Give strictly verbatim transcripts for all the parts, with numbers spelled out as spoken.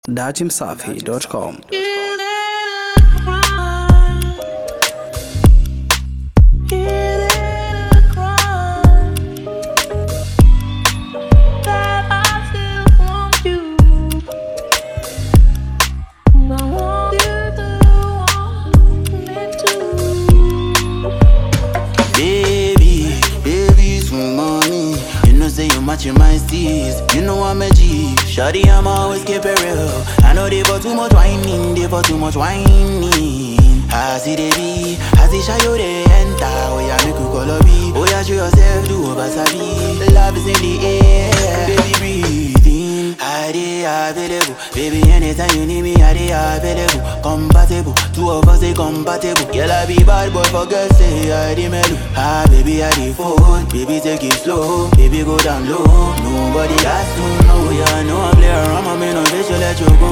dachimsafi dot com. Matching my steez, you know I'm a G. Shawty, I'm always keep it real. I know they for too much whining, they for too much whining. I see they be, I see shy you they enter. Oh yeah, make you call a B. Oh yeah, show yourself, do over sabi. Love is in the air, baby breathing. I dey available, baby anytime you need me, I dey available. Compatible, two of us they compatible. Girl I be bad boy for girls say I dey mellow. Ah baby I dey phone, baby take it slow, baby go down low. Nobody got to know, yeah, know I play around, my man, no they should let you go.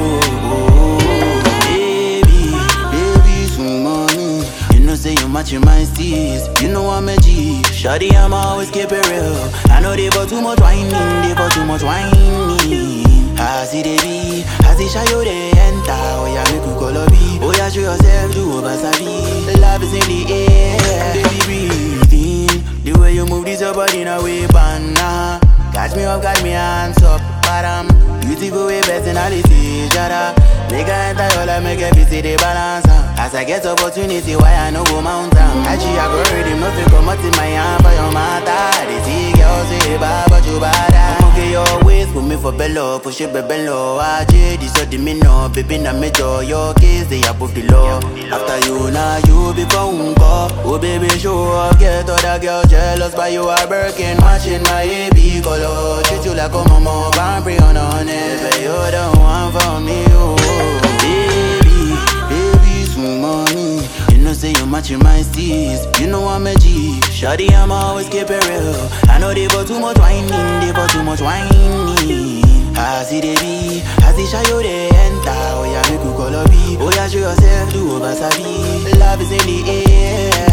Baby, baby, some money. You know say you matching my steez, you know I'm a G. Shawty, I'm always keep it real. I know they for too much whining, they for too much whining. I see they be, I see shy you they enter. Oh yeah, make you call a B. Oh yeah, show yourself, do over sabi. Love is in the air, baby breathing. The way you move this your body in a way, banana. Catch me up, got me hands up, bottom. Beautiful way, personality, shut up. Make I enter your life, make every city balance. As I get opportunity, why I no go mountain. Actually, I go read him, nothing come out in my hand for your matter. They see girls say, bad, but you bad. I'm okay, your waist, put me for bello, push it, baby, low. I J, this is the minnow, baby, na major. Your kids, they above the law. After you, now you become uncle. Oh, baby, show up, get other girls jealous, but you are Birkin, matching my A B color. Treat you like a mama, can't pray on honey. But you're the one for me, oh. Baby, baby, some money. You know say you matching my steez, you know I'm a G. Shawty, I'm always keep it real. I know they for too much whining, they for too much whining. I see they be, I see shy you they enter. Oh yeah, make you call a B. Oh yeah, show yourself, do over sabi. Love is in the air.